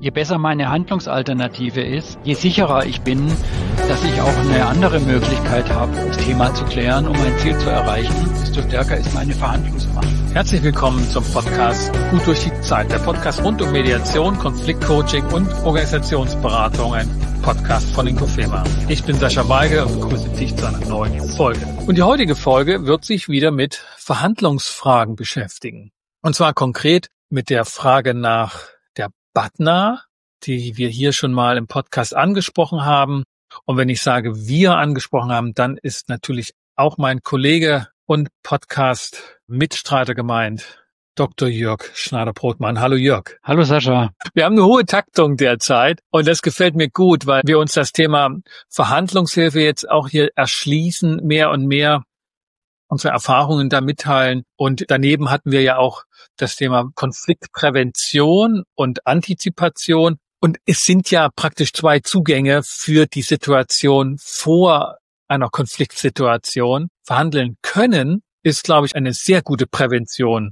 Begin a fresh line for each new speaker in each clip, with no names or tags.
Je besser meine Handlungsalternative ist, je sicherer ich bin, dass ich auch eine andere Möglichkeit habe, das Thema zu klären, um ein Ziel zu erreichen, desto stärker ist meine Verhandlungsmacht.
Herzlich willkommen zum Podcast Gut durch die Zeit. Der Podcast rund um Mediation, Konfliktcoaching und Organisationsberatung. Ein Podcast von Inkofema. Ich bin Sascha Weige und begrüße dich zu einer neuen Folge. Und die heutige Folge wird sich wieder mit Verhandlungsfragen beschäftigen. Und zwar konkret mit der Frage nach der BATNA, die wir hier schon mal im Podcast angesprochen haben. Und wenn ich sage, wir angesprochen haben, dann ist natürlich auch mein Kollege und Podcast-Mitstreiter gemeint, Dr. Jörg Schneider-Brotmann. Hallo Jörg.
Hallo Sascha.
Wir haben eine hohe Taktung derzeit und das gefällt mir gut, weil wir uns das Thema Verhandlungshilfe jetzt auch hier erschließen, mehr und mehr unsere Erfahrungen da mitteilen. Und daneben hatten wir ja auch das Thema Konfliktprävention und Antizipation. Und es sind ja praktisch zwei Zugänge für die Situation vor einer Konfliktsituation. Verhandeln können ist, glaube ich, eine sehr gute Prävention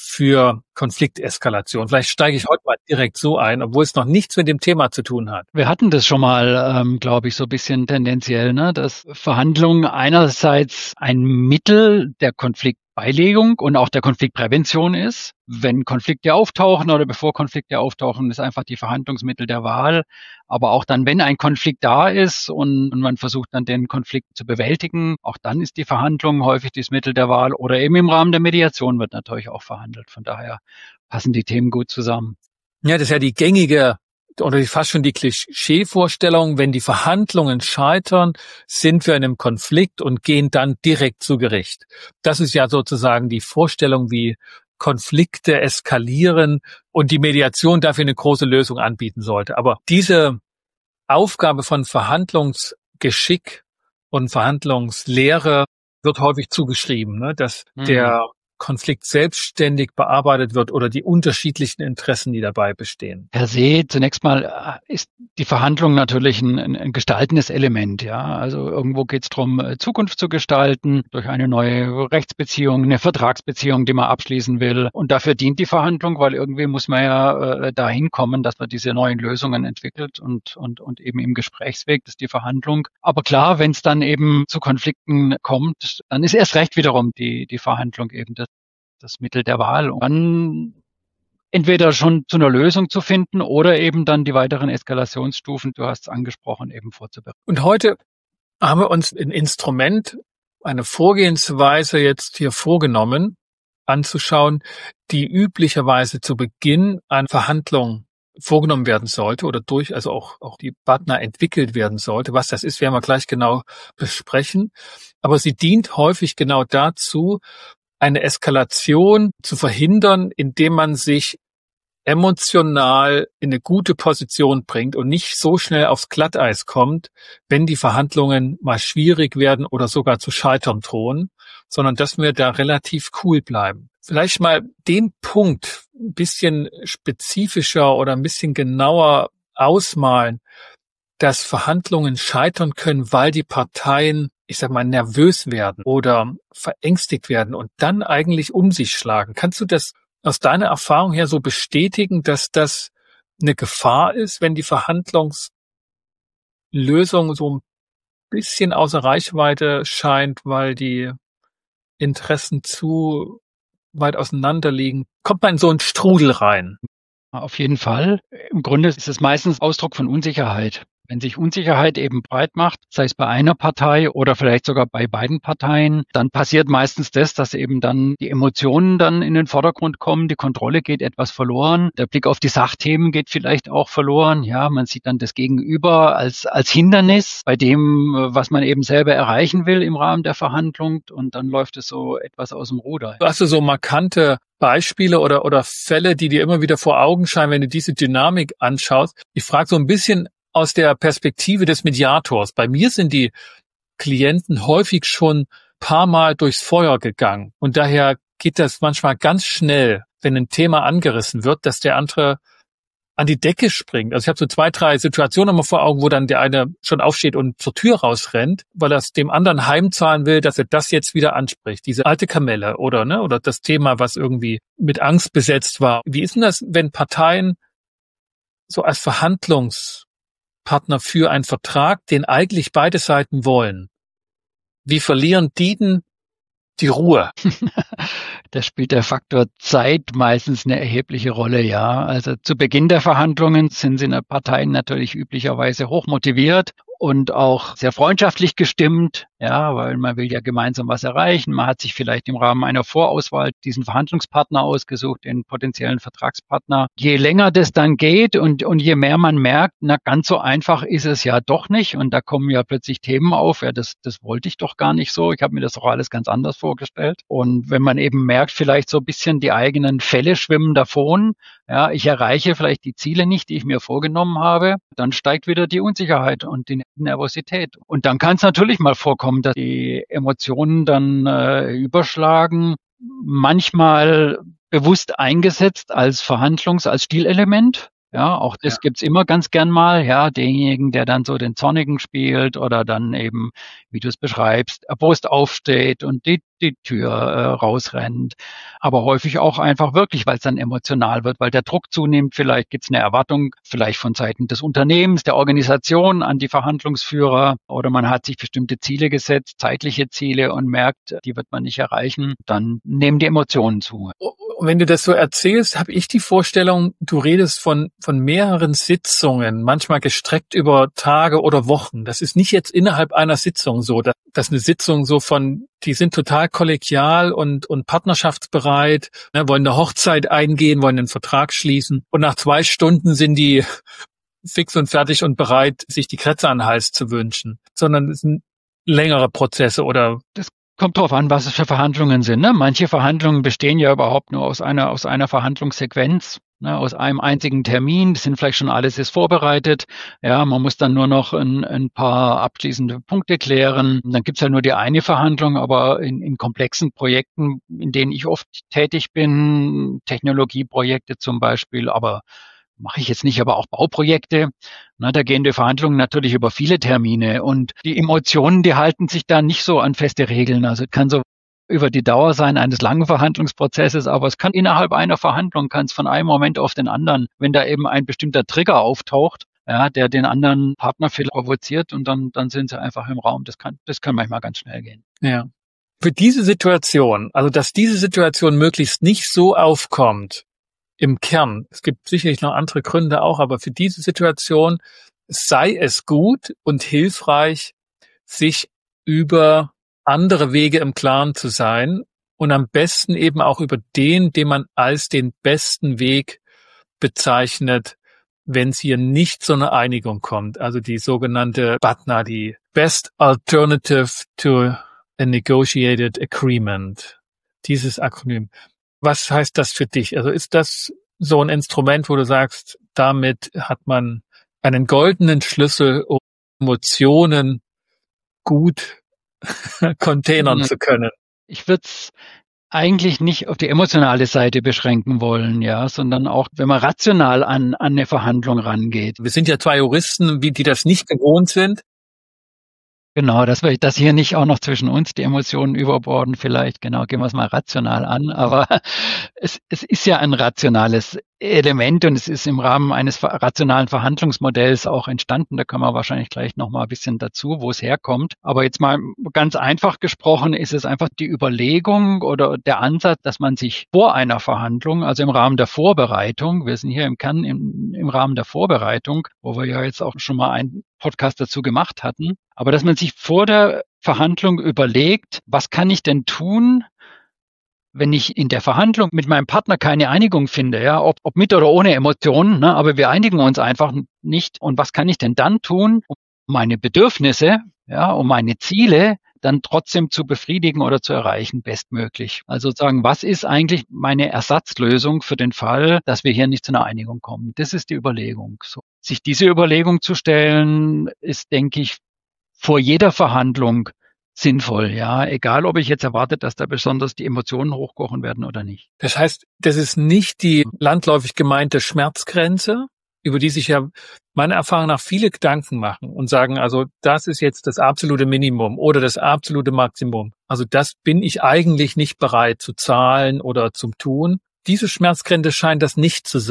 für Konflikteskalation. Vielleicht steige ich heute mal direkt so ein, obwohl es noch nichts mit dem Thema zu tun hat.
Wir hatten das schon mal, glaube ich, so ein bisschen tendenziell, dass Verhandlungen einerseits ein Mittel der Konfliktbeilegung und auch der Konfliktprävention ist. Wenn Konflikte auftauchen oder bevor Konflikte auftauchen, ist einfach die Verhandlungsmittel der Wahl. Aber auch dann, wenn ein Konflikt da ist und man versucht dann den Konflikt zu bewältigen, auch dann ist die Verhandlung häufig das Mittel der Wahl oder eben im Rahmen der Mediation wird natürlich auch verhandelt. Von daher passen die Themen gut zusammen.
Ja, das ist ja die gängige oder fast schon die Klischee-Vorstellung, wenn die Verhandlungen scheitern, sind wir in einem Konflikt und gehen dann direkt zu Gericht. Das ist ja sozusagen die Vorstellung, wie Konflikte eskalieren und die Mediation dafür eine große Lösung anbieten sollte. Aber diese Aufgabe von Verhandlungsgeschick und Verhandlungslehre wird häufig zugeschrieben, dass der Konflikt selbstständig bearbeitet wird oder die unterschiedlichen Interessen, die dabei bestehen.
Per se, zunächst mal ist die Verhandlung natürlich ein gestaltendes Element. Ja, also irgendwo geht es darum, Zukunft zu gestalten durch eine neue Rechtsbeziehung, eine Vertragsbeziehung, die man abschließen will. Und dafür dient die Verhandlung, weil irgendwie muss man ja dahin kommen, dass man diese neuen Lösungen entwickelt und eben im Gesprächsweg ist die Verhandlung. Aber klar, wenn es dann eben zu Konflikten kommt, dann ist erst recht wiederum die Verhandlung eben das Mittel der Wahl, um dann entweder schon zu einer Lösung zu finden oder eben dann die weiteren Eskalationsstufen, du hast es angesprochen, eben vorzubereiten.
Und heute haben wir uns ein Instrument, eine Vorgehensweise jetzt hier vorgenommen, anzuschauen, die üblicherweise zu Beginn einer Verhandlung vorgenommen werden sollte oder also auch die BATNA entwickelt werden sollte. Was das ist, werden wir gleich genau besprechen. Aber sie dient häufig genau dazu, eine Eskalation zu verhindern, indem man sich emotional in eine gute Position bringt und nicht so schnell aufs Glatteis kommt, wenn die Verhandlungen mal schwierig werden oder sogar zu scheitern drohen, sondern dass wir da relativ cool bleiben. Vielleicht mal den Punkt ein bisschen spezifischer oder ein bisschen genauer ausmalen, dass Verhandlungen scheitern können, weil die Parteien, ich sag mal, nervös werden oder verängstigt werden und dann eigentlich um sich schlagen. Kannst du das aus deiner Erfahrung her so bestätigen, dass das eine Gefahr ist, wenn die Verhandlungslösung so ein bisschen außer Reichweite scheint, weil die Interessen zu weit auseinander liegen? Kommt man in so einen Strudel rein?
Auf jeden Fall. Im Grunde ist es meistens Ausdruck von Unsicherheit. Wenn sich Unsicherheit eben breit macht, sei es bei einer Partei oder vielleicht sogar bei beiden Parteien, dann passiert meistens das, dass eben dann die Emotionen dann in den Vordergrund kommen, die Kontrolle geht etwas verloren, der Blick auf die Sachthemen geht vielleicht auch verloren. Ja, man sieht dann das Gegenüber als Hindernis bei dem, was man eben selber erreichen will im Rahmen der Verhandlung und dann läuft es so etwas aus dem Ruder.
Hast du so markante Beispiele oder Fälle, die dir immer wieder vor Augen scheinen, wenn du diese Dynamik anschaust? Ich frage so ein bisschen aus der Perspektive des Mediators. Bei mir sind die Klienten häufig schon ein paar Mal durchs Feuer gegangen. Und daher geht das manchmal ganz schnell, wenn ein Thema angerissen wird, dass der andere an die Decke springt. Also ich habe so 2, 3 Situationen immer vor Augen, wo dann der eine schon aufsteht und zur Tür rausrennt, weil er es dem anderen heimzahlen will, dass er das jetzt wieder anspricht. Diese alte Kamelle oder das Thema, was irgendwie mit Angst besetzt war. Wie ist denn das, wenn Parteien so als Verhandlungspartner für einen Vertrag, den eigentlich beide Seiten wollen? Wie verlieren die denn die Ruhe?
Da spielt der Faktor Zeit meistens eine erhebliche Rolle, ja. Also zu Beginn der Verhandlungen sind Parteien natürlich üblicherweise hoch motiviert und auch sehr freundschaftlich gestimmt, ja, weil man will ja gemeinsam was erreichen. Man hat sich vielleicht im Rahmen einer Vorauswahl diesen Verhandlungspartner ausgesucht, den potenziellen Vertragspartner. Je länger das dann geht und je mehr man merkt, na, ganz so einfach ist es ja doch nicht. Und da kommen ja plötzlich Themen auf, ja, das wollte ich doch gar nicht so. Ich habe mir das doch alles ganz anders vorgestellt. Und wenn man eben merkt, vielleicht so ein bisschen die eigenen Fälle schwimmen davon, ja, ich erreiche vielleicht die Ziele nicht, die ich mir vorgenommen habe, dann steigt wieder die Unsicherheit und die Nervosität. Und dann kann es natürlich mal vorkommen, dass die Emotionen dann überschlagen, manchmal bewusst eingesetzt als als Stilelement. Ja, auch das gibt's immer ganz gern mal, ja, denjenigen, der dann so den Zornigen spielt oder dann eben, wie du es beschreibst, erbost aufsteht und die Tür rausrennt. Aber häufig auch einfach wirklich, weil es dann emotional wird, weil der Druck zunimmt. Vielleicht gibt's eine Erwartung, vielleicht von Seiten des Unternehmens, der Organisation an die Verhandlungsführer oder man hat sich bestimmte Ziele gesetzt, zeitliche Ziele und merkt, die wird man nicht erreichen. Dann nehmen die Emotionen zu.
Und wenn du das so erzählst, habe ich die Vorstellung, du redest von mehreren Sitzungen, manchmal gestreckt über Tage oder Wochen. Das ist nicht jetzt innerhalb einer Sitzung so, dass eine Sitzung so die sind total kollegial und partnerschaftsbereit, ne, wollen eine Hochzeit eingehen, wollen einen Vertrag schließen und nach 2 Stunden sind die fix und fertig und bereit, sich die Krätze an den Hals zu wünschen, sondern es sind längere Prozesse oder
das kommt drauf an, was es für Verhandlungen sind. Ne? Manche Verhandlungen bestehen ja überhaupt nur aus einer Verhandlungssequenz, ne? Aus einem einzigen Termin. Das sind vielleicht schon alles ist vorbereitet. Ja, man muss dann nur noch ein paar abschließende Punkte klären. Dann gibt's ja nur die eine Verhandlung, aber in komplexen Projekten, in denen ich oft tätig bin, Technologieprojekte zum Beispiel, aber mache ich jetzt nicht, aber auch Bauprojekte. Na, da gehen die Verhandlungen natürlich über viele Termine und die Emotionen, die halten sich da nicht so an feste Regeln. Also es kann so über die Dauer sein eines langen Verhandlungsprozesses, aber es kann innerhalb einer Verhandlung, kann es von einem Moment auf den anderen, wenn da eben ein bestimmter Trigger auftaucht, ja, der den anderen Partner viel provoziert und dann sind sie einfach im Raum. Das kann manchmal ganz schnell gehen.
Ja. Für diese Situation, also dass diese Situation möglichst nicht so aufkommt, im Kern, es gibt sicherlich noch andere Gründe auch, aber für diese Situation sei es gut und hilfreich, sich über andere Wege im Klaren zu sein und am besten eben auch über den man als den besten Weg bezeichnet, wenn es hier nicht zu einer Einigung kommt. Also die sogenannte BATNA, die Best Alternative to a Negotiated Agreement. Dieses Akronym. Was heißt das für dich? Also ist das so ein Instrument, wo du sagst, damit hat man einen goldenen Schlüssel, um Emotionen gut containern zu können?
Ich würde es eigentlich nicht auf die emotionale Seite beschränken wollen, ja, sondern auch, wenn man rational an eine Verhandlung rangeht.
Wir sind ja 2 Juristen, die das nicht gewohnt sind.
Genau, dass hier nicht auch noch zwischen uns die Emotionen überborden, vielleicht, genau, gehen wir es mal rational an, aber es ist ja ein rationales Element und es ist im Rahmen eines rationalen Verhandlungsmodells auch entstanden. Da kommen wir wahrscheinlich gleich noch mal ein bisschen dazu, wo es herkommt. Aber jetzt mal ganz einfach gesprochen ist es einfach die Überlegung oder der Ansatz, dass man sich vor einer Verhandlung, also im Rahmen der Vorbereitung, wir sind hier im Kern im Rahmen der Vorbereitung, wo wir ja jetzt auch schon mal einen Podcast dazu gemacht hatten, aber dass man sich vor der Verhandlung überlegt, was kann ich denn tun, wenn ich in der Verhandlung mit meinem Partner keine Einigung finde, ja, ob mit oder ohne Emotionen, ne, aber wir einigen uns einfach nicht. Und was kann ich denn dann tun, um meine Bedürfnisse, ja, um meine Ziele dann trotzdem zu befriedigen oder zu erreichen, bestmöglich? Also sozusagen, was ist eigentlich meine Ersatzlösung für den Fall, dass wir hier nicht zu einer Einigung kommen? Das ist die Überlegung. So. Sich diese Überlegung zu stellen, ist, denke ich, vor jeder Verhandlung sinnvoll, ja. Egal, ob ich jetzt erwarte, dass da besonders die Emotionen hochkochen werden oder nicht.
Das heißt, das ist nicht die landläufig gemeinte Schmerzgrenze, über die sich ja meiner Erfahrung nach viele Gedanken machen und sagen, also das ist jetzt das absolute Minimum oder das absolute Maximum. Also das bin ich eigentlich nicht bereit zu zahlen oder zum Tun. Diese Schmerzgrenze scheint das nicht zu sein,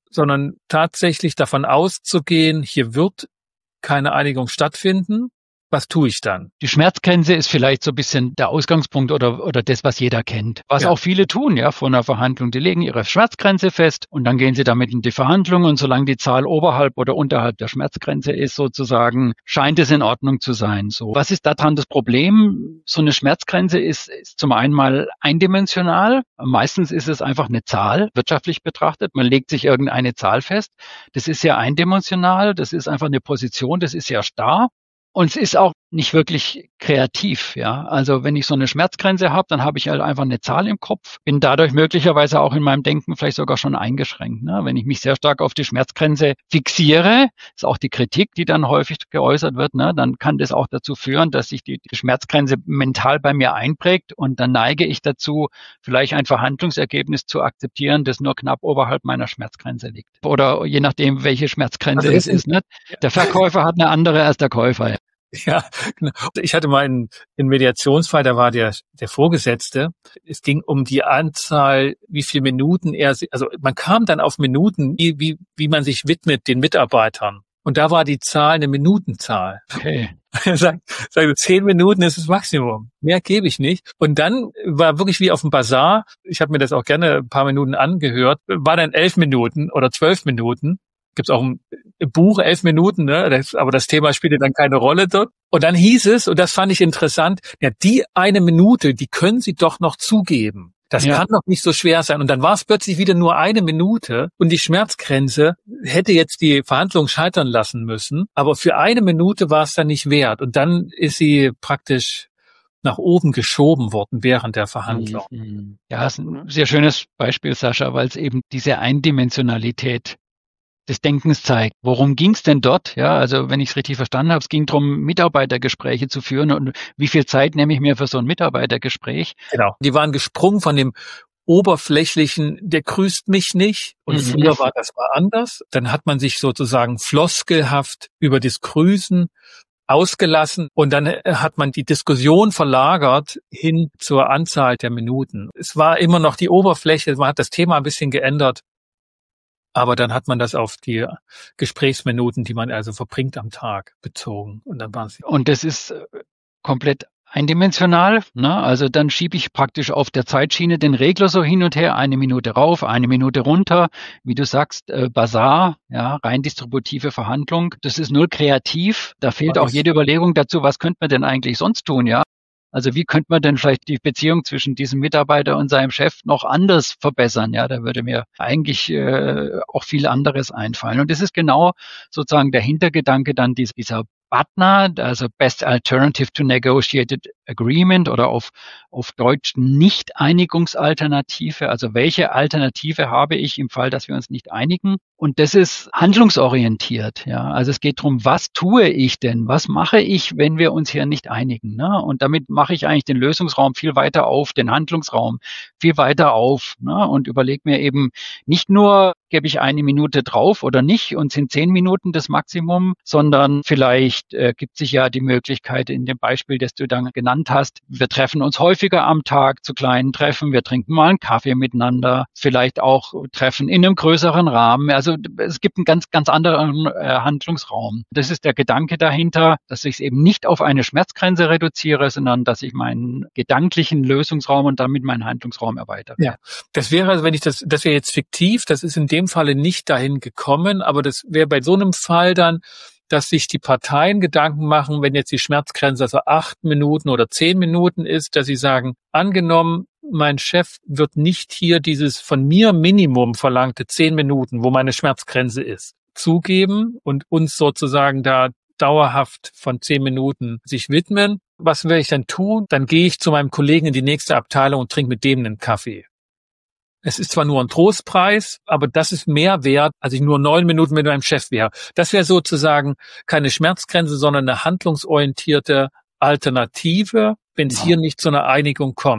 sondern tatsächlich davon auszugehen, hier wird keine Einigung stattfinden. Was tue ich dann?
Die Schmerzgrenze ist vielleicht so ein bisschen der Ausgangspunkt oder das, was jeder kennt. Was auch viele tun, ja, vor einer Verhandlung. Die legen ihre Schmerzgrenze fest und dann gehen sie damit in die Verhandlung und solange die Zahl oberhalb oder unterhalb der Schmerzgrenze ist sozusagen, scheint es in Ordnung zu sein. So. Was ist daran das Problem? So eine Schmerzgrenze ist zum einen mal eindimensional. Meistens ist es einfach eine Zahl, wirtschaftlich betrachtet. Man legt sich irgendeine Zahl fest. Das ist ja eindimensional. Das ist einfach eine Position. Das ist ja starr. Und es ist auch nicht wirklich kreativ, ja. Also wenn ich so eine Schmerzgrenze habe, dann habe ich halt einfach eine Zahl im Kopf, bin dadurch möglicherweise auch in meinem Denken vielleicht sogar schon eingeschränkt. Ne? Wenn ich mich sehr stark auf die Schmerzgrenze fixiere, ist auch die Kritik, die dann häufig geäußert wird, ne? Dann kann das auch dazu führen, dass sich die Schmerzgrenze mental bei mir einprägt und dann neige ich dazu, vielleicht ein Verhandlungsergebnis zu akzeptieren, das nur knapp oberhalb meiner Schmerzgrenze liegt. Oder je nachdem, welche Schmerzgrenze es ist. Ne? Der Verkäufer hat eine andere als der Käufer.
Ja, genau. Ich hatte mal einen Mediationsfall, da war der Vorgesetzte. Es ging um die Anzahl, wie viele Minuten also man kam dann auf Minuten, wie man sich widmet den Mitarbeitern. Und da war die Zahl eine Minutenzahl.
Okay.
Er sagt, 10 Minuten ist das Maximum. Mehr gebe ich nicht. Und dann war wirklich wie auf dem Bazar, ich habe mir das auch gerne ein paar Minuten angehört, war dann 11 Minuten oder 12 Minuten. Gibt's auch ein Buch, 11 Minuten, ne? Aber das Thema spielte dann keine Rolle dort. Und dann hieß es, und das fand ich interessant, ja, die eine Minute, die können Sie doch noch zugeben. Das kann doch nicht so schwer sein. Und dann war es plötzlich wieder nur eine Minute und die Schmerzgrenze hätte jetzt die Verhandlung scheitern lassen müssen. Aber für eine Minute war es dann nicht wert. Und dann ist sie praktisch nach oben geschoben worden während der Verhandlung.
Ja, das ist ein sehr schönes Beispiel, Sascha, weil es eben diese Eindimensionalität des Denkens zeigt. Worum ging es denn dort? Ja, also wenn ich es richtig verstanden habe, es ging darum, Mitarbeitergespräche zu führen und wie viel Zeit nehme ich mir für so ein Mitarbeitergespräch?
Genau. Die waren gesprungen von dem oberflächlichen, der grüßt mich nicht. Und früher war das mal anders. Dann hat man sich sozusagen floskelhaft über das Grüßen ausgelassen und dann hat man die Diskussion verlagert hin zur Anzahl der Minuten. Es war immer noch die Oberfläche, man hat das Thema ein bisschen geändert. Aber dann hat man das auf die Gesprächsminuten, die man also verbringt am Tag, bezogen. Und dann waren sie.
Und das ist komplett eindimensional. Ne? Also dann schiebe ich praktisch auf der Zeitschiene den Regler so hin und her, 1 Minute rauf, 1 Minute runter. Wie du sagst, Basar, ja, rein distributive Verhandlung. Das ist null kreativ. Da fehlt auch jede Überlegung dazu, was könnte man denn eigentlich sonst tun, ja? Also wie könnte man denn vielleicht die Beziehung zwischen diesem Mitarbeiter und seinem Chef noch anders verbessern? Ja, da würde mir eigentlich auch viel anderes einfallen. Und das ist genau sozusagen der Hintergedanke dann dieser BATNA, also Best Alternative to Negotiated Agreement oder auf Deutsch Nicht-Einigungsalternative. Also welche Alternative habe ich im Fall, dass wir uns nicht einigen? Und das ist handlungsorientiert. Ja, also es geht darum, was tue ich denn? Was mache ich, wenn wir uns hier nicht einigen? Ne? Und damit mache ich eigentlich den Lösungsraum viel weiter auf, den Handlungsraum viel weiter auf, ne? Und überlege mir eben nicht nur, gebe ich 1 Minute drauf oder nicht und sind 10 Minuten das Maximum, sondern vielleicht gibt sich ja die Möglichkeit in dem Beispiel, das du dann genannt hast, wir treffen uns häufiger am Tag zu kleinen Treffen, wir trinken mal einen Kaffee miteinander, vielleicht auch Treffen in einem größeren Rahmen. Also es gibt einen ganz, ganz anderen Handlungsraum. Das ist der Gedanke dahinter, dass ich es eben nicht auf eine Schmerzgrenze reduziere, sondern dass ich meinen gedanklichen Lösungsraum und damit meinen Handlungsraum erweitere.
Ja, das wäre, also wenn ich das wäre jetzt fiktiv, das ist in dem Falle nicht dahin gekommen, aber das wäre bei so einem Fall dann, dass sich die Parteien Gedanken machen, wenn jetzt die Schmerzgrenze also 8 Minuten oder 10 Minuten ist, dass sie sagen, angenommen, mein Chef wird nicht hier dieses von mir Minimum verlangte 10 Minuten, wo meine Schmerzgrenze ist, zugeben und uns sozusagen da dauerhaft von 10 Minuten sich widmen. Was werde ich dann tun? Dann gehe ich zu meinem Kollegen in die nächste Abteilung und trinke mit dem einen Kaffee. Es ist zwar nur ein Trostpreis, aber das ist mehr wert, als ich nur 9 Minuten mit meinem Chef wäre. Das wäre sozusagen keine Schmerzgrenze, sondern eine handlungsorientierte Alternative, wenn es hier nicht zu einer Einigung kommt.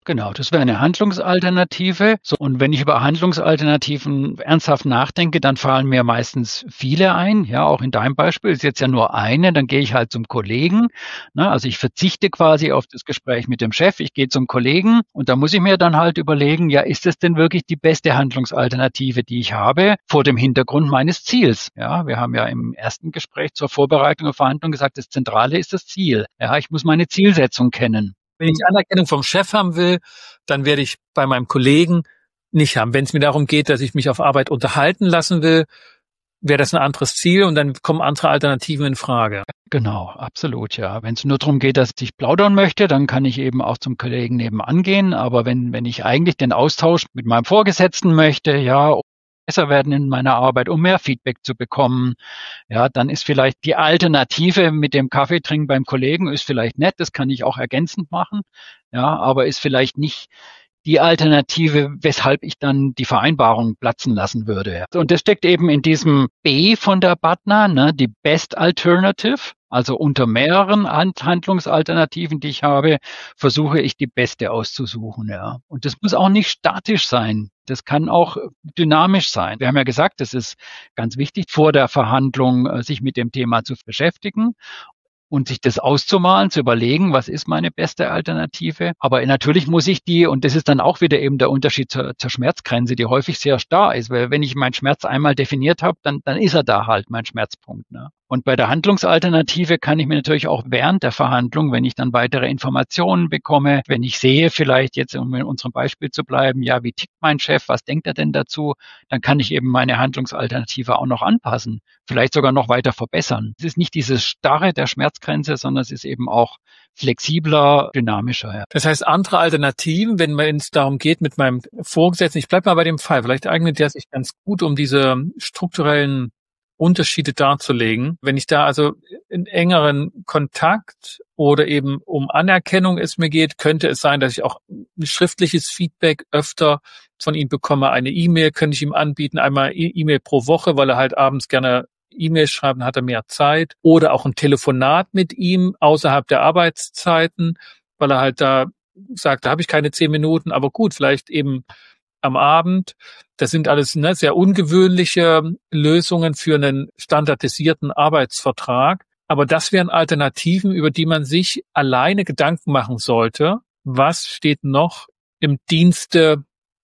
Genau, das wäre eine Handlungsalternative. So, und wenn ich über Handlungsalternativen ernsthaft nachdenke, dann fallen mir meistens viele ein. Ja, auch in deinem Beispiel ist jetzt ja nur eine, dann gehe ich halt zum Kollegen. Ne? Also ich verzichte quasi auf das Gespräch mit dem Chef, ich gehe zum Kollegen und da muss ich mir dann halt überlegen, ja, ist das denn wirklich die beste Handlungsalternative, die ich habe, vor dem Hintergrund meines Ziels? Ja, wir haben ja im ersten Gespräch zur Vorbereitung auf Verhandlungen gesagt, das Zentrale ist das Ziel. Ja, ich muss meine Zielsetzung kennen.
Wenn ich Anerkennung vom Chef haben will, dann werde ich bei meinem Kollegen nicht haben. Wenn es mir darum geht, dass ich mich auf Arbeit unterhalten lassen will, wäre das ein anderes Ziel und dann kommen andere Alternativen in Frage.
Genau, absolut, ja. Wenn es nur darum geht, dass ich plaudern möchte, dann kann ich eben auch zum Kollegen nebenan gehen. Aber wenn ich eigentlich den Austausch mit meinem Vorgesetzten möchte, ja, um besser werden in meiner Arbeit, um mehr Feedback zu bekommen, ja, dann ist vielleicht die Alternative mit dem Kaffee trinken beim Kollegen ist vielleicht nett, das kann ich auch ergänzend machen, ja, aber ist vielleicht nicht die Alternative, weshalb ich dann die Vereinbarung platzen lassen würde. Und das steckt eben in diesem B von der BATNA, ne, die Best Alternative. Also unter mehreren Handlungsalternativen, die ich habe, versuche ich die beste auszusuchen. Ja. Und das muss auch nicht statisch sein. Das kann auch dynamisch sein. Wir haben ja gesagt, es ist ganz wichtig, vor der Verhandlung sich mit dem Thema zu beschäftigen und sich das auszumalen, zu überlegen, was ist meine beste Alternative. Aber natürlich muss ich die, und das ist dann auch wieder eben der Unterschied zur Schmerzgrenze, die häufig sehr starr ist, weil wenn ich meinen Schmerz einmal definiert habe, dann ist er da halt, mein Schmerzpunkt. Ne? Und bei der Handlungsalternative kann ich mir natürlich auch während der Verhandlung, wenn ich dann weitere Informationen bekomme, wenn ich sehe, vielleicht jetzt, um in unserem Beispiel zu bleiben, ja, wie tickt mein Chef, was denkt er denn dazu, dann kann ich eben meine Handlungsalternative auch noch anpassen, vielleicht sogar noch weiter verbessern. Es ist nicht dieses Starre der Schmerzgrenze, sondern es ist eben auch flexibler, dynamischer. Ja.
Das heißt, andere Alternativen, wenn es darum geht, mit meinem Vorgesetzten, ich bleibe mal bei dem Fall, vielleicht eignet der sich ganz gut, um diese strukturellen Unterschiede darzulegen. Wenn ich da also in engeren Kontakt oder eben um Anerkennung es mir geht, könnte es sein, dass ich auch ein schriftliches Feedback öfter von ihm bekomme. Eine E-Mail könnte ich ihm anbieten, einmal E-Mail pro Woche, weil er halt abends gerne E-Mails schreibt, dann hat er mehr Zeit. Oder auch ein Telefonat mit ihm außerhalb der Arbeitszeiten, weil er halt da sagt, da habe ich keine 10 Minuten, aber gut, vielleicht eben am Abend. Das sind alles sehr ungewöhnliche Lösungen für einen standardisierten Arbeitsvertrag. Aber das wären Alternativen, über die man sich alleine Gedanken machen sollte. Was steht noch im Dienste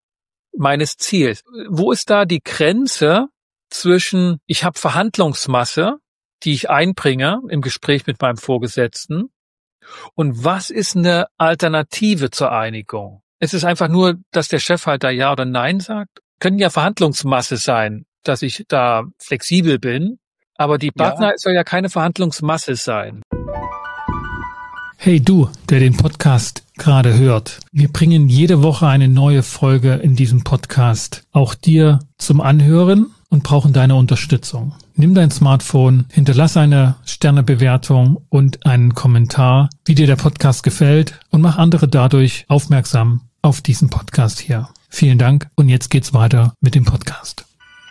meines Ziels? Wo ist da die Grenze zwischen, ich habe Verhandlungsmasse, die ich einbringe im Gespräch mit meinem Vorgesetzten, und was ist eine Alternative zur Einigung? Es ist einfach nur, dass der Chef halt da Ja oder Nein sagt. Können ja Verhandlungsmasse sein, dass ich da flexibel bin. Aber die BATNA soll ja keine Verhandlungsmasse sein.
Hey du, der den Podcast gerade hört. Wir bringen jede Woche eine neue Folge in diesem Podcast. Auch dir zum Anhören und brauchen deine Unterstützung. Nimm dein Smartphone, hinterlass eine Sternebewertung und einen Kommentar, wie dir der Podcast gefällt, und mach andere dadurch aufmerksam auf diesen Podcast hier. Vielen Dank und jetzt geht's weiter mit dem Podcast.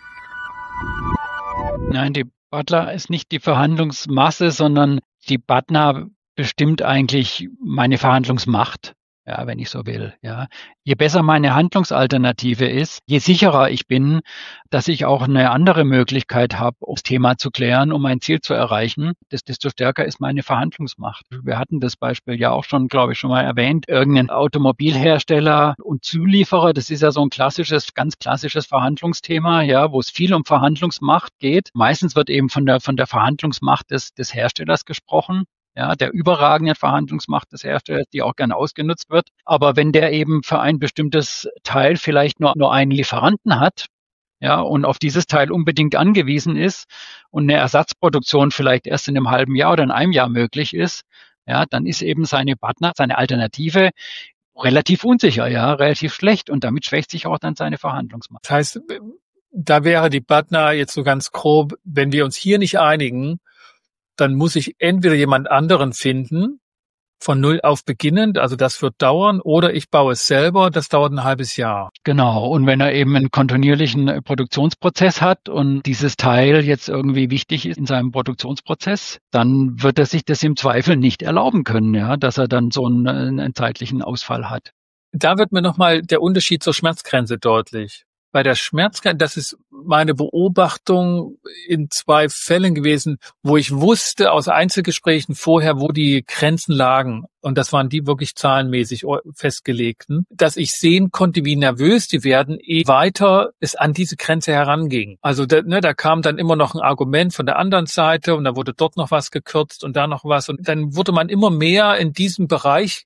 Nein, die BATNA ist nicht die Verhandlungsmasse, sondern die BATNA bestimmt eigentlich meine Verhandlungsmacht. Ja, wenn ich so will, ja. Je besser meine Handlungsalternative ist, je sicherer ich bin, dass ich auch eine andere Möglichkeit habe, das Thema zu klären, um mein Ziel zu erreichen, desto stärker ist meine Verhandlungsmacht. Wir hatten das Beispiel ja auch schon, glaube ich, schon mal erwähnt. Irgendein Automobilhersteller und Zulieferer, das ist ja so ein ganz klassisches Verhandlungsthema, ja, wo es viel um Verhandlungsmacht geht. Meistens wird eben von der Verhandlungsmacht des Herstellers gesprochen. Ja, der überragenden Verhandlungsmacht des Herstellers, die auch gerne ausgenutzt wird. Aber wenn der eben für ein bestimmtes Teil vielleicht nur einen Lieferanten hat, ja, und auf dieses Teil unbedingt angewiesen ist und eine Ersatzproduktion vielleicht erst in einem halben Jahr oder in einem Jahr möglich ist, ja, dann ist eben seine BATNA, seine Alternative relativ unsicher, ja, relativ schlecht, und damit schwächt sich auch dann seine Verhandlungsmacht.
Das heißt, da wäre die BATNA jetzt so ganz grob, wenn wir uns hier nicht einigen, dann muss ich entweder jemand anderen finden, von null auf beginnend, also das wird dauern, oder ich baue es selber, das dauert ein halbes Jahr.
Genau, und wenn er eben einen kontinuierlichen Produktionsprozess hat und dieses Teil jetzt irgendwie wichtig ist in seinem Produktionsprozess, dann wird er sich das im Zweifel nicht erlauben können, ja, dass er dann so einen zeitlichen Ausfall hat.
Da wird mir nochmal der Unterschied zur Schmerzgrenze deutlich. Bei der Schmerzgrenze, das ist meine Beobachtung in 2 Fällen gewesen, wo ich wusste aus Einzelgesprächen vorher, wo die Grenzen lagen. Und das waren die wirklich zahlenmäßig festgelegten, dass ich sehen konnte, wie nervös die werden, weiter es an diese Grenze heranging. Also da kam dann immer noch ein Argument von der anderen Seite und da wurde dort noch was gekürzt und da noch was. Und dann wurde man immer mehr in diesem Bereich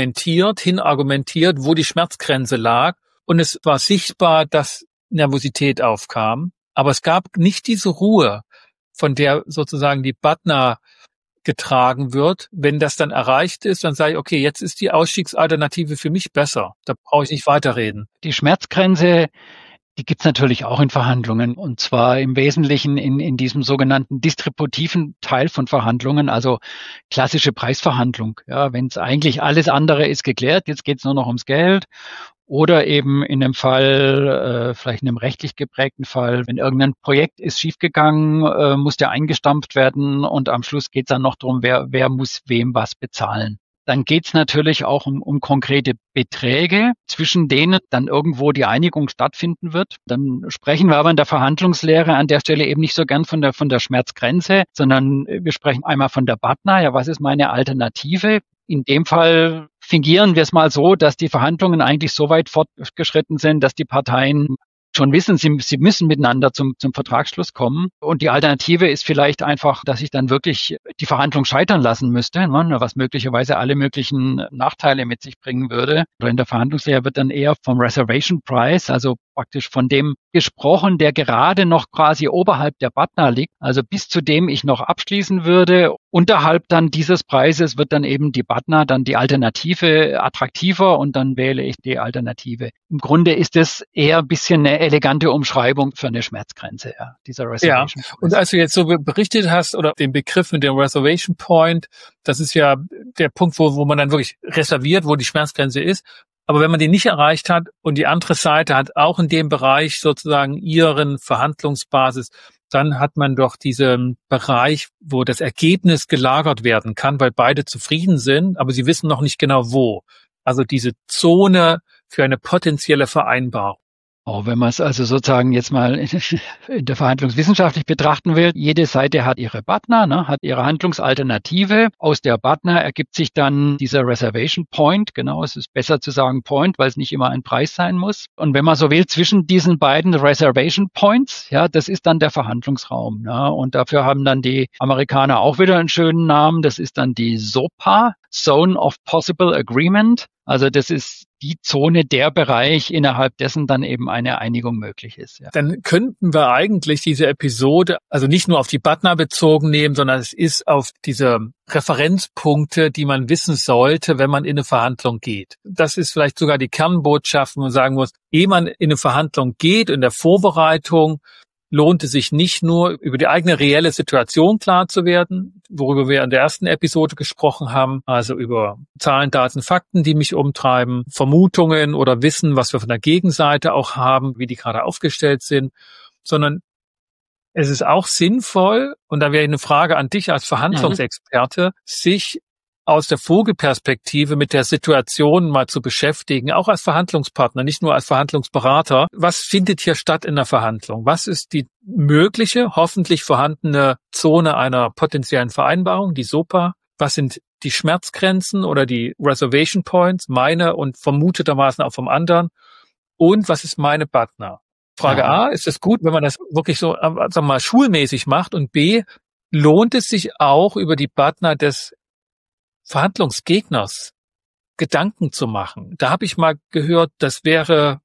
hinargumentiert, wo die Schmerzgrenze lag. Und es war sichtbar, dass Nervosität aufkam. Aber es gab nicht diese Ruhe, von der sozusagen die BATNA getragen wird. Wenn das dann erreicht ist, dann sage ich, okay, jetzt ist die Ausstiegsalternative für mich besser. Da brauche ich nicht weiterreden.
Die Schmerzgrenze, die gibt's natürlich auch in Verhandlungen, und zwar im Wesentlichen in diesem sogenannten distributiven Teil von Verhandlungen, also klassische Preisverhandlung. Ja, wenn es eigentlich alles andere ist geklärt, jetzt geht's nur noch ums Geld. Oder eben in einem Fall, vielleicht in einem rechtlich geprägten Fall, wenn irgendein Projekt ist schiefgegangen, muss der eingestampft werden und am Schluss geht es dann noch darum, wer muss wem was bezahlen. Dann geht es natürlich auch um konkrete Beträge, zwischen denen dann irgendwo die Einigung stattfinden wird. Dann sprechen wir aber in der Verhandlungslehre an der Stelle eben nicht so gern von der Schmerzgrenze, sondern wir sprechen einmal von der BATNA. Ja, was ist meine Alternative? In dem Fall fingieren wir es mal so, dass die Verhandlungen eigentlich so weit fortgeschritten sind, dass die Parteien schon wissen, sie müssen miteinander zum Vertragsschluss kommen. Und die Alternative ist vielleicht einfach, dass ich dann wirklich die Verhandlung scheitern lassen müsste, was möglicherweise alle möglichen Nachteile mit sich bringen würde. Oder in der Verhandlungslehre wird dann eher vom Reservation Price, also praktisch von dem gesprochen, der gerade noch quasi oberhalb der BATNA liegt, also bis zu dem ich noch abschließen würde. Unterhalb dann dieses Preises wird dann eben die BATNA, dann die Alternative attraktiver, und dann wähle ich die Alternative. Im Grunde ist es eher ein bisschen eine elegante Umschreibung für eine Schmerzgrenze, ja, dieser Reservation Price.
Und als du jetzt so berichtet hast, oder den Begriff mit dem Reservation Point, das ist ja der Punkt, wo man dann wirklich reserviert, wo die Schmerzgrenze ist. Aber wenn man die nicht erreicht hat und die andere Seite hat auch in dem Bereich sozusagen ihren Verhandlungsbasis, dann hat man doch diesen Bereich, wo das Ergebnis gelagert werden kann, weil beide zufrieden sind, aber sie wissen noch nicht genau wo. Also diese Zone für eine potenzielle Vereinbarung.
Auch wenn man es also sozusagen jetzt mal in der Verhandlungswissenschaftlich betrachten will, jede Seite hat ihre BATNA, hat ihre Handlungsalternative. Aus der BATNA ergibt sich dann dieser Reservation Point. Genau, es ist besser zu sagen Point, weil es nicht immer ein Preis sein muss. Und wenn man so will, zwischen diesen beiden Reservation Points, ja, das ist dann der Verhandlungsraum. Ja, und dafür haben dann die Amerikaner auch wieder einen schönen Namen. Das ist dann die SOPA, Zone of Possible Agreement. Also das ist die Zone, der Bereich, innerhalb dessen dann eben eine Einigung möglich ist. Ja.
Dann könnten wir eigentlich diese Episode also nicht nur auf die BATNA bezogen nehmen, sondern es ist auf diese Referenzpunkte, die man wissen sollte, wenn man in eine Verhandlung geht. Das ist vielleicht sogar die Kernbotschaft, wo man sagen muss, ehe man in eine Verhandlung geht, in der Vorbereitung, lohnt es sich nicht nur, über die eigene reelle Situation klar zu werden, worüber wir in der ersten Episode gesprochen haben, also über Zahlen, Daten, Fakten, die mich umtreiben, Vermutungen oder Wissen, was wir von der Gegenseite auch haben, wie die gerade aufgestellt sind, sondern es ist auch sinnvoll, und da wäre eine Frage an dich als Verhandlungsexperte, sich aus der Vogelperspektive mit der Situation mal zu beschäftigen, auch als Verhandlungspartner, nicht nur als Verhandlungsberater. Was findet hier statt in der Verhandlung? Was ist die mögliche, hoffentlich vorhandene Zone einer potenziellen Vereinbarung, die SOPA? Was sind die Schmerzgrenzen oder die Reservation Points, meine und vermutetermaßen auch vom anderen? Und was ist meine BATNA? Frage A, ist es gut, wenn man das wirklich so, sagen wir mal, schulmäßig macht? Und B, lohnt es sich auch über die BATNA des Verhandlungsgegners Gedanken zu machen? Da habe ich mal gehört, das wäre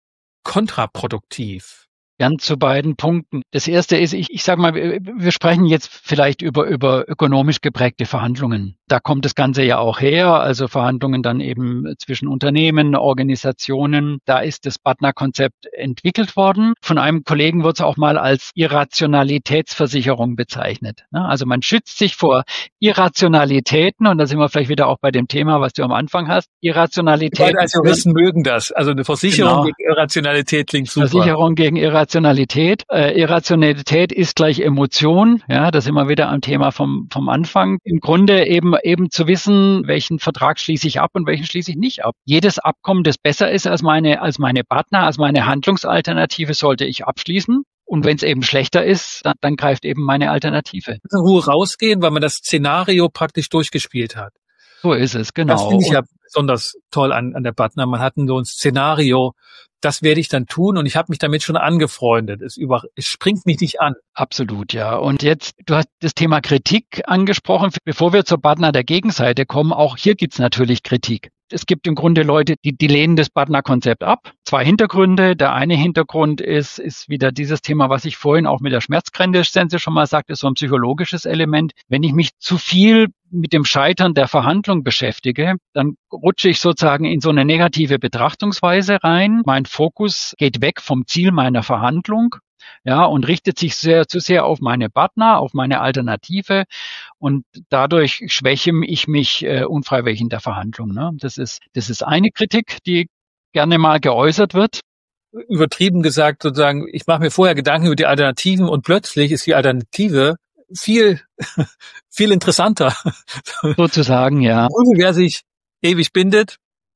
kontraproduktiv.
Gern zu beiden Punkten. Das erste ist, ich sage mal, wir sprechen jetzt vielleicht über ökonomisch geprägte Verhandlungen. Da kommt das Ganze ja auch her, also Verhandlungen dann eben zwischen Unternehmen, Organisationen. Da ist das BATNA-Konzept entwickelt worden. Von einem Kollegen wird es auch mal als Irrationalitätsversicherung bezeichnet. Also man schützt sich vor Irrationalitäten, und da sind wir vielleicht wieder auch bei dem Thema, was du am Anfang hast. Irrationalitäten.
Beide als Juristen mögen das. Also eine Versicherung gegen Irrationalität klingt super.
Versicherung gegen Irrationalität Irrationalität. Irrationalität ist gleich Emotion. Ja, das sind wir wieder am Thema vom Anfang. Im Grunde eben zu wissen, welchen Vertrag schließe ich ab und welchen schließe ich nicht ab. Jedes Abkommen, das besser ist als meine Partner, als meine Handlungsalternative, sollte ich abschließen. Und wenn es eben schlechter ist, dann greift eben meine Alternative.
In Ruhe rausgehen, weil man das Szenario praktisch durchgespielt hat.
So ist es, genau.
Das finde ich ja besonders toll an der Partner. Man hat so ein Szenario, das werde ich dann tun und ich habe mich damit schon angefreundet. Es springt mich nicht an.
Absolut, ja. Und jetzt, du hast das Thema Kritik angesprochen. Bevor wir zur Partner der Gegenseite kommen, auch hier gibt's natürlich Kritik. Es gibt im Grunde Leute, die lehnen das Partnerkonzept ab. 2 Hintergründe. Der eine Hintergrund ist wieder dieses Thema, was ich vorhin auch mit der Schmerzgrenze schon mal sagte, so ein psychologisches Element. Wenn ich mich zu viel mit dem Scheitern der Verhandlung beschäftige, dann rutsche ich sozusagen in so eine negative Betrachtungsweise rein. Mein Fokus geht weg vom Ziel meiner Verhandlung, ja, und richtet sich zu sehr auf meine Partner, auf meine Alternative. Und dadurch schwäche ich mich unfreiwillig in der Verhandlung. Ne? Das ist eine Kritik, die gerne mal geäußert wird.
Übertrieben gesagt sozusagen, ich mache mir vorher Gedanken über die Alternativen und plötzlich ist die Alternative viel, viel interessanter.
Sozusagen, ja.
Wer sich ewig bindet,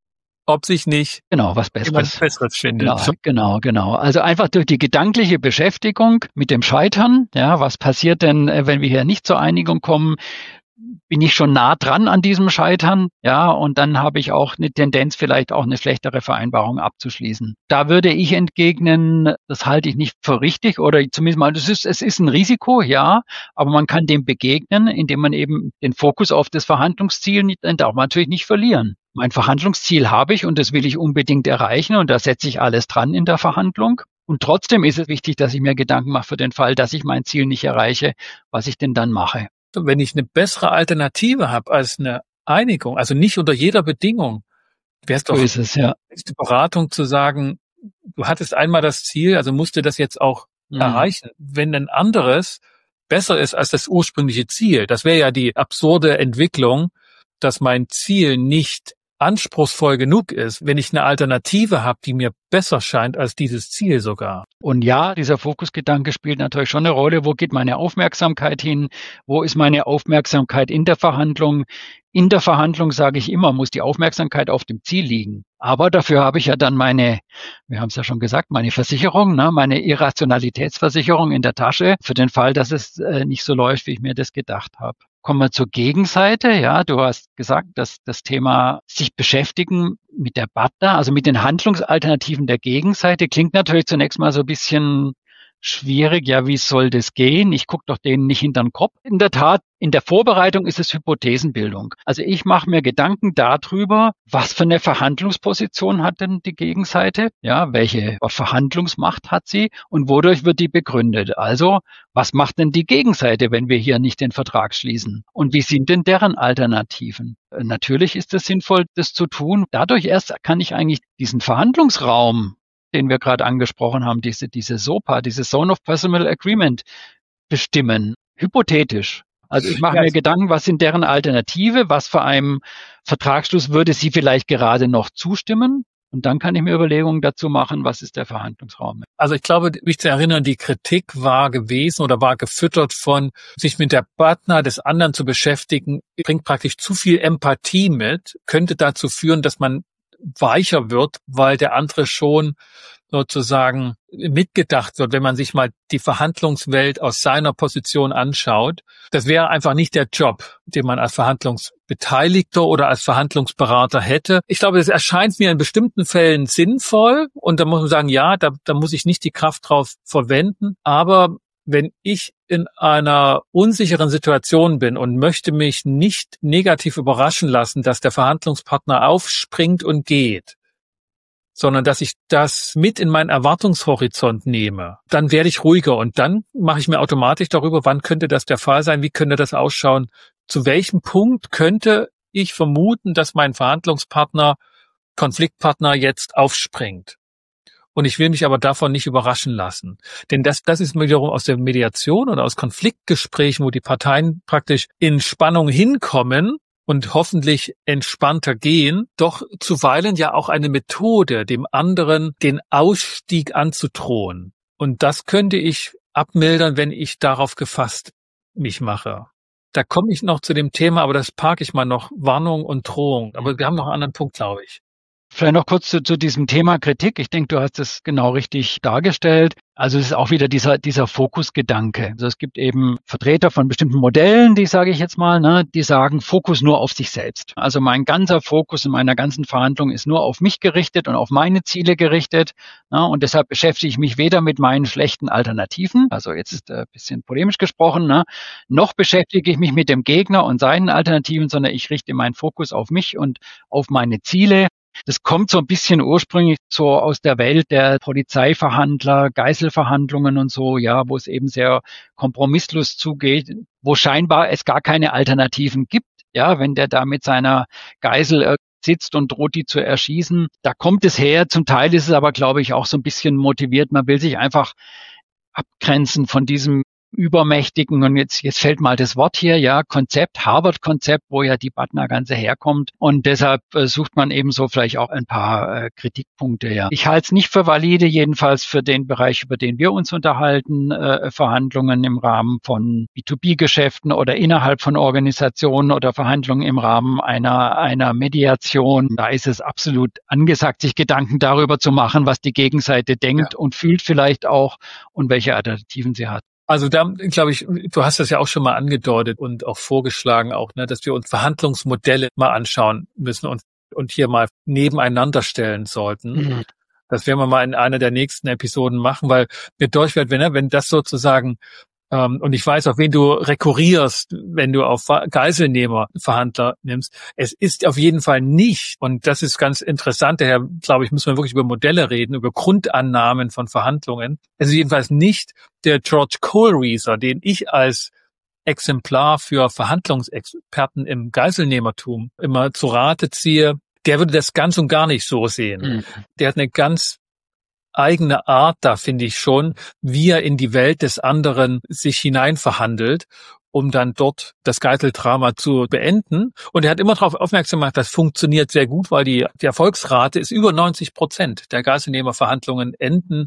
ob sich nicht
was Besseres
findet.
Genau. Also einfach durch die gedankliche Beschäftigung mit dem Scheitern, ja, was passiert denn, wenn wir hier nicht zur Einigung kommen? Bin ich schon nah dran an diesem Scheitern, ja, und dann habe ich auch eine Tendenz, vielleicht auch eine schlechtere Vereinbarung abzuschließen. Da würde ich entgegnen, das halte ich nicht für richtig oder zumindest mal, es ist ein Risiko, ja, aber man kann dem begegnen, indem man eben den Fokus auf das Verhandlungsziel, dann darf man natürlich nicht verlieren. Mein Verhandlungsziel habe ich und das will ich unbedingt erreichen und da setze ich alles dran in der Verhandlung. Und trotzdem ist es wichtig, dass ich mir Gedanken mache für den Fall, dass ich mein Ziel nicht erreiche, was ich denn dann mache.
Wenn ich eine bessere Alternative habe als eine Einigung, also nicht unter jeder Bedingung, wäre es doch die Beratung zu sagen, du hattest einmal das Ziel, also musst du das jetzt auch erreichen. Wenn ein anderes besser ist als das ursprüngliche Ziel, das wäre ja die absurde Entwicklung, dass mein Ziel nicht anspruchsvoll genug ist, wenn ich eine Alternative habe, die mir besser scheint als dieses Ziel sogar.
Und ja, dieser Fokusgedanke spielt natürlich schon eine Rolle. Wo geht meine Aufmerksamkeit hin? Wo ist meine Aufmerksamkeit in der Verhandlung? In der Verhandlung, sage ich immer, muss die Aufmerksamkeit auf dem Ziel liegen. Aber dafür habe ich ja dann wir haben es ja schon gesagt, meine Versicherung, meine Irrationalitätsversicherung in der Tasche für den Fall, dass es nicht so läuft, wie ich mir das gedacht habe. Kommen wir zur Gegenseite. Ja, du hast gesagt, dass das Thema sich beschäftigen mit der Partner, also mit den Handlungsalternativen der Gegenseite, klingt natürlich zunächst mal so ein bisschen schwierig. Ja, wie soll das gehen? Ich gucke doch denen nicht hinter den Kopf. In der Tat, in der Vorbereitung ist es Hypothesenbildung. Also ich mache mir Gedanken darüber, was für eine Verhandlungsposition hat denn die Gegenseite? Ja, welche Verhandlungsmacht hat sie und wodurch wird die begründet? Also, was macht denn die Gegenseite, wenn wir hier nicht den Vertrag schließen? Und wie sind denn deren Alternativen? Natürlich ist es sinnvoll, das zu tun. Dadurch erst kann ich eigentlich diesen Verhandlungsraum, den wir gerade angesprochen haben, diese SOPA, diese Zone of Personal Agreement bestimmen, hypothetisch. Also ich mache mir Gedanken, was sind deren Alternative, was für einem Vertragsschluss würde sie vielleicht gerade noch zustimmen? Und dann kann ich mir Überlegungen dazu machen, was ist der Verhandlungsraum.
Also ich glaube, mich zu erinnern, die Kritik war gewesen oder war gefüttert von, sich mit der Partner des anderen zu beschäftigen, bringt praktisch zu viel Empathie mit, könnte dazu führen, dass man weicher wird, weil der andere schon sozusagen mitgedacht wird, wenn man sich mal die Verhandlungswelt aus seiner Position anschaut. Das wäre einfach nicht der Job, den man als Verhandlungsbeteiligter oder als Verhandlungsberater hätte. Ich glaube, das erscheint mir in bestimmten Fällen sinnvoll und da muss man sagen, ja, da muss ich nicht die Kraft drauf verwenden, aber wenn ich in einer unsicheren Situation bin und möchte mich nicht negativ überraschen lassen, dass der Verhandlungspartner aufspringt und geht, sondern dass ich das mit in meinen Erwartungshorizont nehme, dann werde ich ruhiger und dann mache ich mir automatisch darüber, wann könnte das der Fall sein, wie könnte das ausschauen, zu welchem Punkt könnte ich vermuten, dass mein Konfliktpartner jetzt aufspringt. Und ich will mich aber davon nicht überraschen lassen. Denn das ist wiederum aus der Mediation oder aus Konfliktgesprächen, wo die Parteien praktisch in Spannung hinkommen und hoffentlich entspannter gehen, doch zuweilen ja auch eine Methode, dem anderen den Ausstieg anzudrohen. Und das könnte ich abmildern, wenn ich darauf gefasst mich mache. Da komme ich noch zu dem Thema, aber das parke ich mal noch, Warnung und Drohung. Aber wir haben noch einen anderen Punkt, glaube ich.
Vielleicht noch kurz zu diesem Thema Kritik. Ich denke, du hast es genau richtig dargestellt. Also es ist auch wieder dieser Fokusgedanke. Also es gibt eben Vertreter von bestimmten Modellen, die sage ich jetzt mal, ne, die sagen Fokus nur auf sich selbst. Also mein ganzer Fokus in meiner ganzen Verhandlung ist nur auf mich gerichtet und auf meine Ziele gerichtet. Ne, und deshalb beschäftige ich mich weder mit meinen schlechten Alternativen, also jetzt ist ein bisschen polemisch gesprochen, ne, noch beschäftige ich mich mit dem Gegner und seinen Alternativen, sondern ich richte meinen Fokus auf mich und auf meine Ziele. Das kommt so ein bisschen ursprünglich so aus der Welt der Polizeiverhandler, Geiselverhandlungen und so, ja, wo es eben sehr kompromisslos zugeht, wo scheinbar es gar keine Alternativen gibt, ja, wenn der da mit seiner Geisel sitzt und droht, die zu erschießen. Da kommt es her. Zum Teil ist es aber, glaube ich, auch so ein bisschen motiviert. Man will sich einfach abgrenzen von diesem übermächtigen, und jetzt fällt mal das Wort hier, ja, Konzept, Harvard-Konzept, wo ja die BATNA-Ganze herkommt. Und deshalb sucht man eben so vielleicht auch ein paar Kritikpunkte, ja. Ich halte es nicht für valide, jedenfalls für den Bereich, über den wir uns unterhalten, Verhandlungen im Rahmen von B2B-Geschäften oder innerhalb von Organisationen oder Verhandlungen im Rahmen einer Mediation. Da ist es absolut angesagt, sich Gedanken darüber zu machen, was die Gegenseite denkt und fühlt vielleicht auch und welche Alternativen sie hat.
Also da glaube ich, du hast das ja auch schon mal angedeutet und auch vorgeschlagen, auch, ne, dass wir uns Verhandlungsmodelle mal anschauen müssen und hier mal nebeneinander stellen sollten. Mhm. Das werden wir mal in einer der nächsten Episoden machen, weil mir durch wird, wenn das sozusagen, und ich weiß, auf wen du rekurrierst, wenn du auf Geiselnehmerverhandler nimmst. Es ist auf jeden Fall nicht, und das ist ganz interessant, daher glaube ich, müssen wir wirklich über Modelle reden, über Grundannahmen von Verhandlungen. Es ist jedenfalls nicht der George Kohlrieser, den ich als Exemplar für Verhandlungsexperten im Geiselnehmertum immer zu Rate ziehe. Der würde das ganz und gar nicht so sehen. Mhm. Der hat eine ganz eigene Art, da finde ich schon, wie er in die Welt des anderen sich hineinverhandelt, um dann dort das Geiseldrama zu beenden. Und er hat immer darauf aufmerksam gemacht, das funktioniert sehr gut, weil die Erfolgsrate ist über 90% der Geiselnehmerverhandlungen enden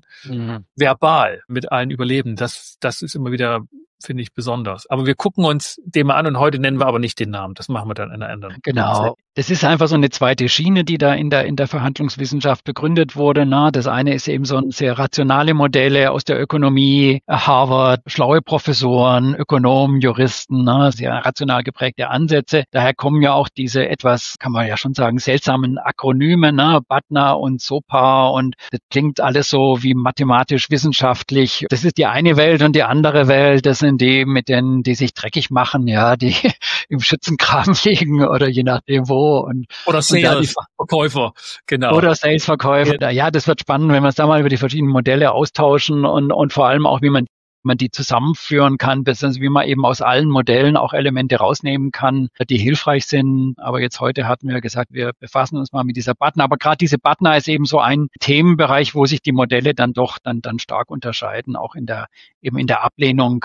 verbal mit allen Überlebenden. Das ist immer wieder, finde ich, besonders. Aber wir gucken uns den mal an, und heute nennen wir aber nicht den Namen. Das machen wir dann in einer anderen.
Genau. Das ist einfach so eine zweite Schiene, die da in der Verhandlungswissenschaft begründet wurde. Na, das eine ist eben so sehr rationale Modelle aus der Ökonomie, Harvard, schlaue Professoren, Ökonomen, Juristen, na, sehr rational geprägte Ansätze. Daher kommen ja auch diese etwas, kann man ja schon sagen, seltsamen Akronyme, na, BATNA und SOPA, und das klingt alles so wie mathematisch-wissenschaftlich. Das ist die eine Welt, und die andere Welt, das sind die mit denen, die sich dreckig machen, ja, die im Schützengraben liegen oder je nachdem wo.
Oder Sales-Verkäufer, genau.
Oder Sales-Verkäufer. Ja, das wird spannend, wenn wir uns da mal über die verschiedenen Modelle austauschen und vor allem auch, wie man die zusammenführen kann, beziehungsweise wie man eben aus allen Modellen auch Elemente rausnehmen kann, die hilfreich sind. Aber jetzt heute hatten wir gesagt, wir befassen uns mal mit dieser BATNA. Aber gerade diese BATNA ist eben so ein Themenbereich, wo sich die Modelle dann doch dann stark unterscheiden, auch in der Ablehnung.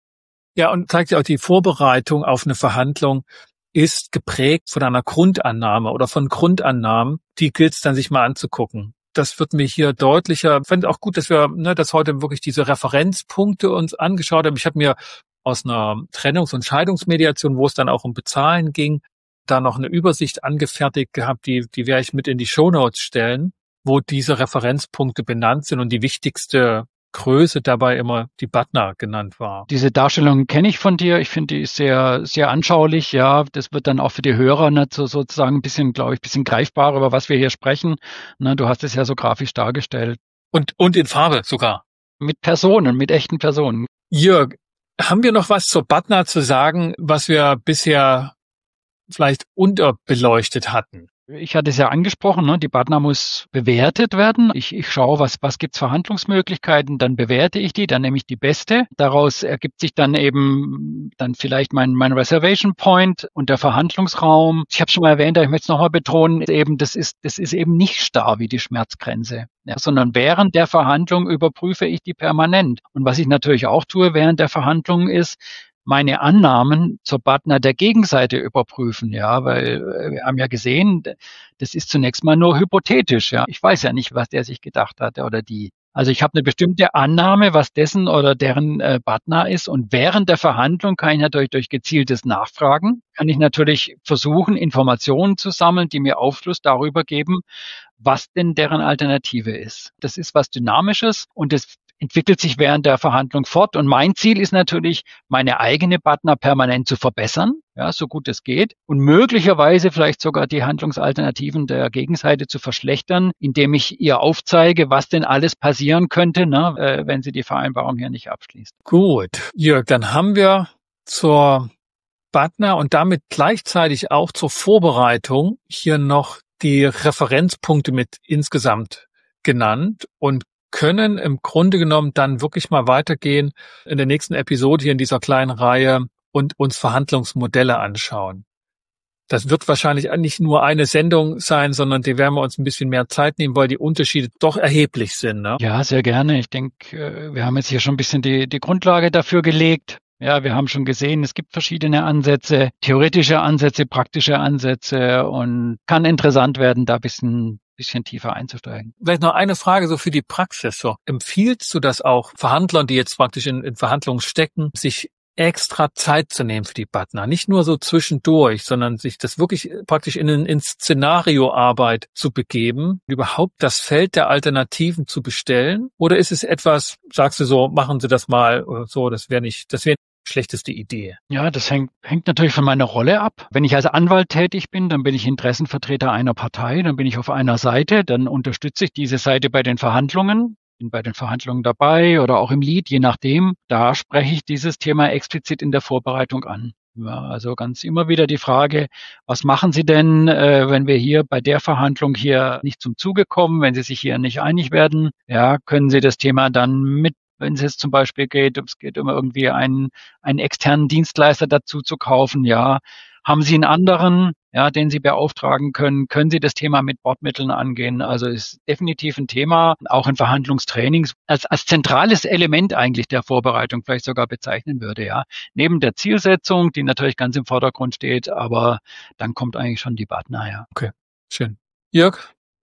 Ja, und zeigt ja auch, die Vorbereitung auf eine Verhandlung ist geprägt von einer Grundannahme oder von Grundannahmen, die gilt es dann sich mal anzugucken. Das wird mir hier deutlicher. Ich finde auch gut, dass wir dass heute wirklich diese Referenzpunkte uns angeschaut haben. Ich habe mir aus einer Trennungs- und Scheidungsmediation, wo es dann auch um Bezahlen ging, da noch eine Übersicht angefertigt gehabt, die werde ich mit in die Shownotes stellen, wo diese Referenzpunkte benannt sind und die wichtigste Größe dabei immer die BATNA genannt war.
Diese Darstellung kenne ich von dir. Ich finde, die ist sehr, sehr anschaulich. Ja, das wird dann auch für die Hörer sozusagen ein bisschen, glaube ich, ein bisschen greifbarer, über was wir hier sprechen. Du hast es ja so grafisch dargestellt.
Und in Farbe sogar.
Mit Personen, mit echten Personen.
Jörg, haben wir noch was zur BATNA zu sagen, was wir bisher vielleicht unterbeleuchtet hatten?
Ich hatte es ja angesprochen, die BATNA muss bewertet werden. Ich schaue, was gibt's Verhandlungsmöglichkeiten, dann bewerte ich die, dann nehme ich die beste. Daraus ergibt sich dann eben dann vielleicht mein Reservation Point und der Verhandlungsraum. Ich habe schon mal erwähnt, ich möchte es nochmal betonen, eben das ist eben nicht starr wie die Schmerzgrenze, sondern während der Verhandlung überprüfe ich die permanent. Und was ich natürlich auch tue während der Verhandlung ist, meine Annahmen zur BATNA der Gegenseite überprüfen, ja, weil wir haben ja gesehen, das ist zunächst mal nur hypothetisch, ja. Ich weiß ja nicht, was der sich gedacht hatte oder die. Also ich habe eine bestimmte Annahme, was dessen oder deren Partner ist. Und während der Verhandlung kann ich natürlich durch gezieltes Nachfragen, kann ich natürlich versuchen, Informationen zu sammeln, die mir Aufschluss darüber geben, was denn deren Alternative ist. Das ist was Dynamisches und das entwickelt sich während der Verhandlung fort. Und mein Ziel ist natürlich, meine eigene Partner permanent zu verbessern, ja, so gut es geht. Und möglicherweise vielleicht sogar die Handlungsalternativen der Gegenseite zu verschlechtern, indem ich ihr aufzeige, was denn alles passieren könnte, ne, wenn sie die Vereinbarung hier nicht abschließt.
Gut, Jörg, dann haben wir zur Partner und damit gleichzeitig auch zur Vorbereitung hier noch die Referenzpunkte mit insgesamt genannt und können im Grunde genommen dann wirklich mal weitergehen in der nächsten Episode hier in dieser kleinen Reihe und uns Verhandlungsmodelle anschauen. Das wird wahrscheinlich nicht nur eine Sendung sein, sondern die werden wir uns ein bisschen mehr Zeit nehmen, weil die Unterschiede doch erheblich sind, ne?
Ja, sehr gerne. Ich denke, wir haben jetzt hier schon ein bisschen die Grundlage dafür gelegt. Ja, wir haben schon gesehen, es gibt verschiedene Ansätze, theoretische Ansätze, praktische Ansätze und kann interessant werden, da ein bisschen tiefer einzusteigen.
Vielleicht noch eine Frage so für die Praxis. So, empfiehlst du das auch Verhandlern, die jetzt praktisch in Verhandlungen stecken, sich extra Zeit zu nehmen für die Partner? Nicht nur so zwischendurch, sondern sich das wirklich praktisch in Szenarioarbeit zu begeben, überhaupt das Feld der Alternativen zu bestellen? Oder ist es etwas, sagst du so, machen Sie das mal oder so, das wäre schlechteste Idee?
Ja, das hängt natürlich von meiner Rolle ab. Wenn ich als Anwalt tätig bin, dann bin ich Interessenvertreter einer Partei, dann bin ich auf einer Seite, dann unterstütze ich diese Seite bei den Verhandlungen, bin bei den Verhandlungen dabei oder auch im Lead, je nachdem. Da spreche ich dieses Thema explizit in der Vorbereitung an. Ja, also ganz immer wieder die Frage, was machen Sie denn, wenn wir hier bei der Verhandlung hier nicht zum Zuge kommen, wenn Sie sich hier nicht einig werden? Ja, können Sie das Thema dann mit, wenn es jetzt zum Beispiel es geht um irgendwie einen externen Dienstleister dazu zu kaufen, ja. Haben Sie einen anderen, ja, den Sie beauftragen können? Können Sie das Thema mit Bordmitteln angehen? Also ist definitiv ein Thema, auch in Verhandlungstrainings, als zentrales Element eigentlich der Vorbereitung vielleicht sogar bezeichnen würde, ja. Neben der Zielsetzung, die natürlich ganz im Vordergrund steht, aber dann kommt eigentlich schon die Partner, ja.
Okay, schön. Jörg,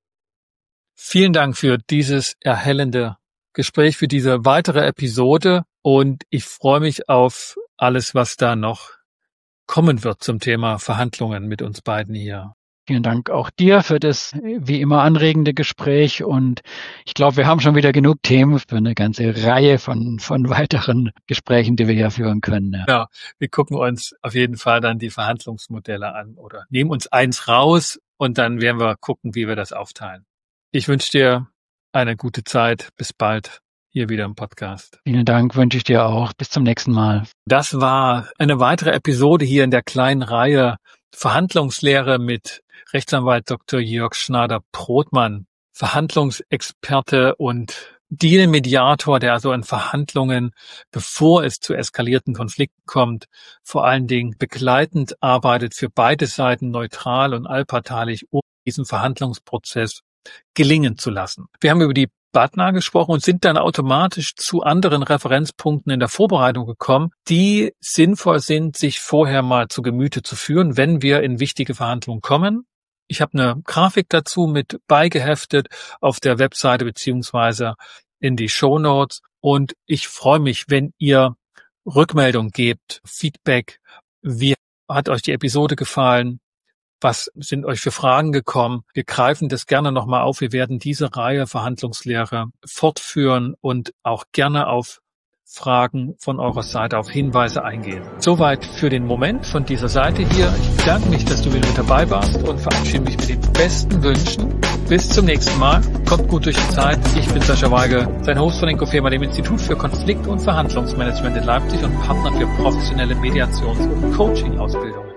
vielen Dank für dieses erhellende Gespräch, für diese weitere Episode und ich freue mich auf alles, was da noch kommen wird zum Thema Verhandlungen mit uns beiden hier.
Vielen Dank auch dir für das wie immer anregende Gespräch und ich glaube, wir haben schon wieder genug Themen für eine ganze Reihe von weiteren Gesprächen, die wir hier führen können. Ja.
Ja, wir gucken uns auf jeden Fall dann die Verhandlungsmodelle an oder nehmen uns eins raus und dann werden wir gucken, wie wir das aufteilen. Ich wünsche dir eine gute Zeit. Bis bald hier wieder im Podcast.
Vielen Dank, wünsche ich dir auch. Bis zum nächsten Mal.
Das war eine weitere Episode hier in der kleinen Reihe Verhandlungslehre mit Rechtsanwalt Dr. Jörg Schnader-Prothmann, Verhandlungsexperte und Deal-Mediator, der also in Verhandlungen, bevor es zu eskalierten Konflikten kommt, vor allen Dingen begleitend arbeitet für beide Seiten neutral und allparteilich, um diesen Verhandlungsprozess gelingen zu lassen. Wir haben über die Partner gesprochen und sind dann automatisch zu anderen Referenzpunkten in der Vorbereitung gekommen, die sinnvoll sind, sich vorher mal zu Gemüte zu führen, wenn wir in wichtige Verhandlungen kommen. Ich habe eine Grafik dazu mit beigeheftet auf der Webseite beziehungsweise in die Shownotes und ich freue mich, wenn ihr Rückmeldung gebt, Feedback, wie hat euch die Episode gefallen? Was sind euch für Fragen gekommen? Wir greifen das gerne nochmal auf. Wir werden diese Reihe Verhandlungslehre fortführen und auch gerne auf Fragen von eurer Seite, auf Hinweise eingehen. Soweit für den Moment von dieser Seite hier. Ich bedanke mich, dass du wieder mit dabei warst und verabschiede mich mit den besten Wünschen. Bis zum nächsten Mal. Kommt gut durch die Zeit. Ich bin Sascha Weigel, dein Host von Inkofema, dem Institut für Konflikt- und Verhandlungsmanagement in Leipzig und Partner für professionelle Mediations- und Coaching-Ausbildungen.